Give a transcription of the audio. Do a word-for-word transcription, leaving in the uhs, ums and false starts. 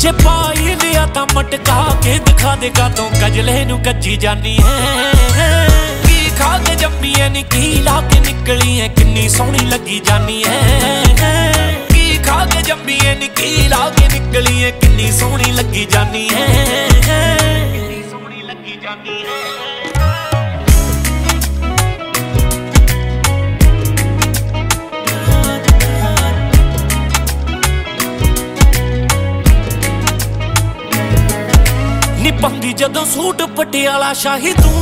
जे पाई लिया तां मटका के दिखा दे कातों कजले नू कच्ची जानी है। की खा के जम्मी है नी की ला के निकली है किन्नी सोहनी लगी जानी है। की खा के जम्मी है नी की ला के निकली है किन्नी सोहनी लगी जानी है। किन्नी सोहनी लगी जानी है। नी पांदी जदों सूट पटियाला शाही तू